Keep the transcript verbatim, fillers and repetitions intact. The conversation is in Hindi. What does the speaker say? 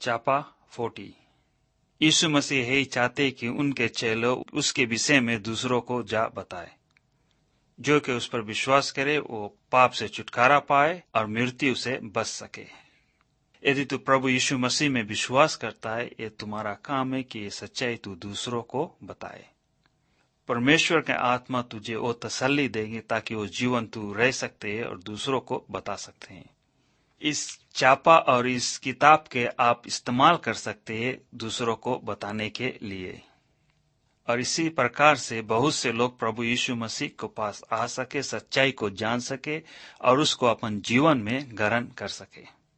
चापा फोर्टी। यीशु मसीह यही चाहते कि उनके चेलों उसके विषय में दूसरों को जा बताए। जो कि उस पर विश्वास करे वो पाप से छुटकारा पाए और मृत्यु से बच सके। यदि तू प्रभु यीशु मसीह में विश्वास करता है, ये तुम्हारा काम है कि ये सच्चाई तू दूसरों को बताए। परमेश्वर के आत्मा तुझे वो तसल्ली देंगे ताकि वो जीवन तू रह सकते हैं और दूसरों को बता सकते हैं। इस चापा और इस किताब के आप इस्तेमाल कर सकते हैं दूसरों को बताने के लिए, और इसी प्रकार से बहुत से लोग प्रभु यीशु मसीह के पास आ सके, सच्चाई को जान सके और उसको अपन जीवन में ग्रहण कर सके।